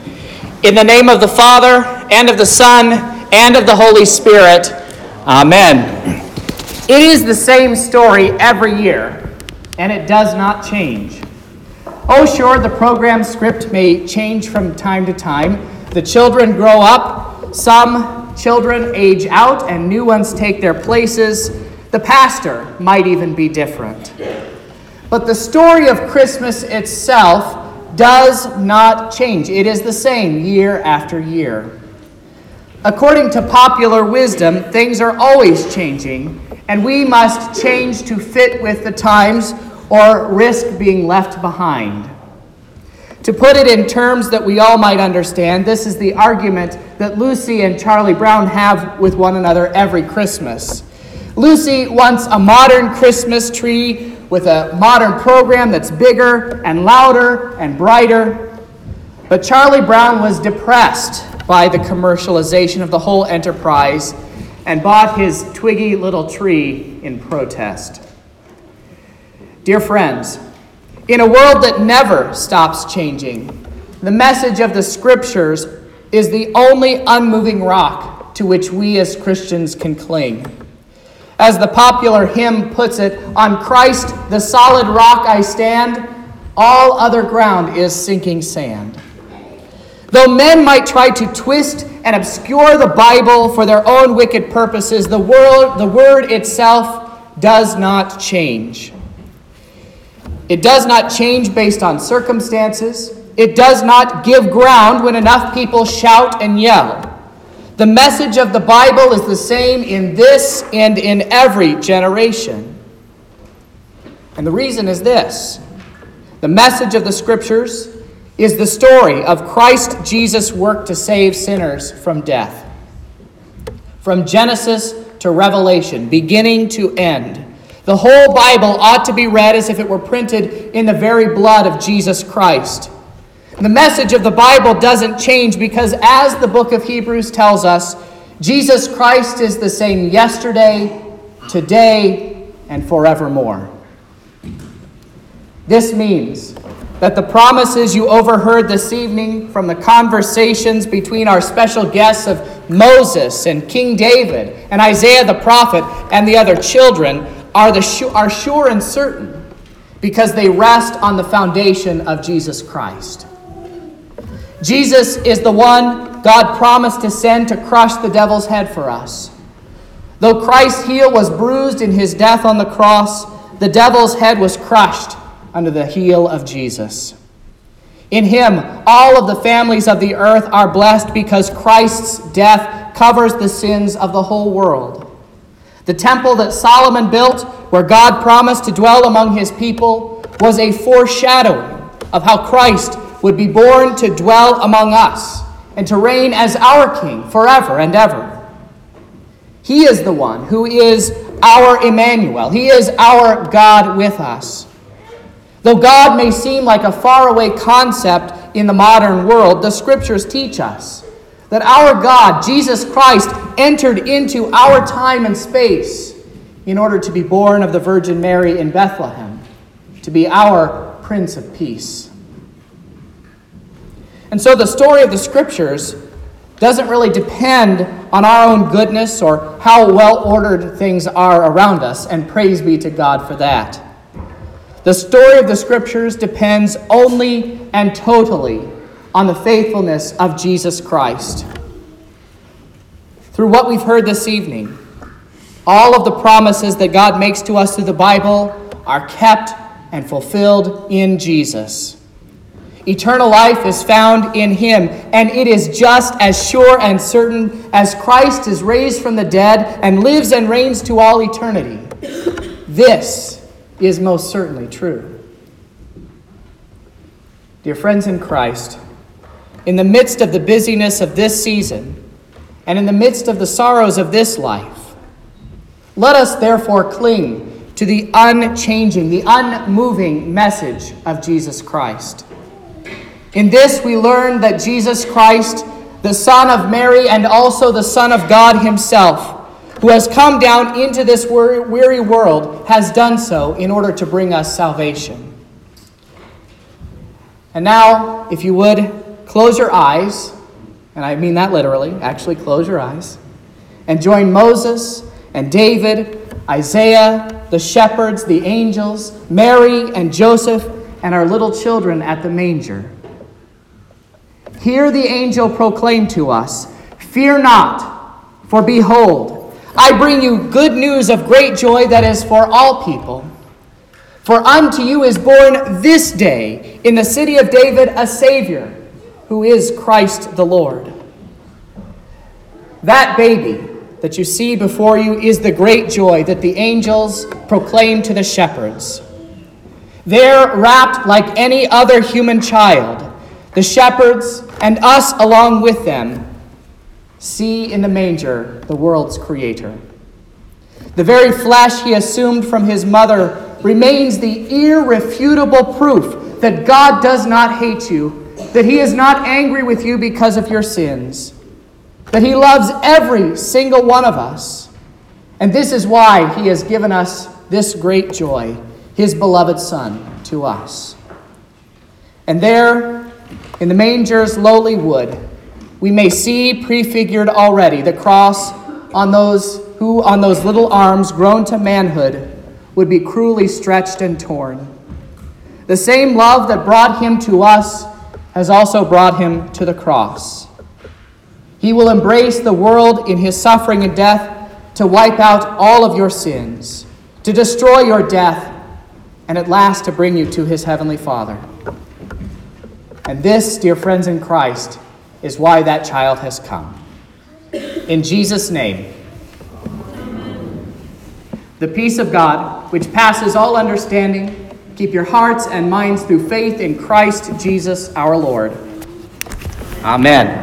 In the name of the Father, and of the Son, and of the Holy Spirit. Amen. It is the same story every year, and it does not change. Oh, sure, the program script may change from time to time. The children grow up, some children age out, and new ones take their places. The pastor might even be different. But the story of Christmas itself does not change. It is the same year after year. According to popular wisdom, things are always changing, and we must change to fit with the times or risk being left behind. To put it in terms that we all might understand, this is the argument that Lucy and Charlie Brown have with one another every Christmas. Lucy wants a modern Christmas tree with a modern program that's bigger and louder and brighter. But Charlie Brown was depressed by the commercialization of the whole enterprise and bought his twiggy little tree in protest. Dear friends, in a world that never stops changing, the message of the Scriptures is the only unmoving rock to which we as Christians can cling. As the popular hymn puts it, "On Christ, the solid rock I stand, all other ground is sinking sand." Though men might try to twist and obscure the Bible for their own wicked purposes, the word itself does not change. It does not change based on circumstances. It does not give ground when enough people shout and yell. The message of the Bible is the same in this and in every generation. And the reason is this. The message of the Scriptures is the story of Christ Jesus' work to save sinners from death. From Genesis to Revelation, beginning to end, the whole Bible ought to be read as if it were printed in the very blood of Jesus Christ. The message of the Bible doesn't change because, as the book of Hebrews tells us, Jesus Christ is the same yesterday, today, and forevermore. This means that the promises you overheard this evening from the conversations between our special guests of Moses and King David and Isaiah the prophet and the other children are sure and certain because they rest on the foundation of Jesus Christ. Jesus is the one God promised to send to crush the devil's head for us. Though Christ's heel was bruised in his death on the cross, the devil's head was crushed under the heel of Jesus. In him, all of the families of the earth are blessed because Christ's death covers the sins of the whole world. The temple that Solomon built, where God promised to dwell among his people, was a foreshadowing of how Christ would be born to dwell among us and to reign as our King forever and ever. He is the one who is our Emmanuel. He is our God with us. Though God may seem like a faraway concept in the modern world, the Scriptures teach us that our God, Jesus Christ, entered into our time and space in order to be born of the Virgin Mary in Bethlehem, to be our Prince of Peace. And so the story of the Scriptures doesn't really depend on our own goodness or how well-ordered things are around us, and praise be to God for that. The story of the Scriptures depends only and totally on the faithfulness of Jesus Christ. Through what we've heard this evening, all of the promises that God makes to us through the Bible are kept and fulfilled in Jesus. Eternal life is found in him, and it is just as sure and certain as Christ is raised from the dead and lives and reigns to all eternity. This is most certainly true. Dear friends in Christ, in the midst of the busyness of this season, and in the midst of the sorrows of this life, let us therefore cling to the unchanging, the unmoving message of Jesus Christ. In this we learn that Jesus Christ, the Son of Mary and also the Son of God himself, who has come down into this weary world, has done so in order to bring us salvation. And now, if you would, close your eyes, and I mean that literally, actually close your eyes, and join Moses and David, Isaiah, the shepherds, the angels, Mary and Joseph, and our little children at the manger. Hear the angel proclaim to us, "Fear not, for behold, I bring you good news of great joy that is for all people. For unto you is born this day in the city of David a Savior, who is Christ the Lord." That baby that you see before you is the great joy that the angels proclaim to the shepherds. There, wrapped like any other human child, the shepherds, and us along with them, see in the manger the world's creator. The very flesh he assumed from his mother remains the irrefutable proof that God does not hate you, that he is not angry with you because of your sins, that he loves every single one of us. And this is why he has given us this great joy, his beloved Son, to us. And there, in the manger's lowly wood, we may see prefigured already the cross on those who, on those little arms grown to manhood, would be cruelly stretched and torn. The same love that brought him to us has also brought him to the cross. He will embrace the world in his suffering and death to wipe out all of your sins, to destroy your death, and at last to bring you to his heavenly Father. And this, dear friends in Christ, is why that child has come. In Jesus' name, the peace of God, which passes all understanding, keep your hearts and minds through faith in Christ Jesus our Lord. Amen.